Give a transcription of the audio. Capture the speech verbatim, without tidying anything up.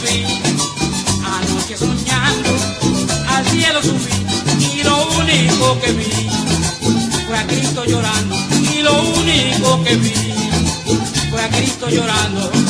vi, anoche soñando, al cielo subí, y lo único que vi fue a Cristo llorando, y lo único que vi fue a Cristo llorando.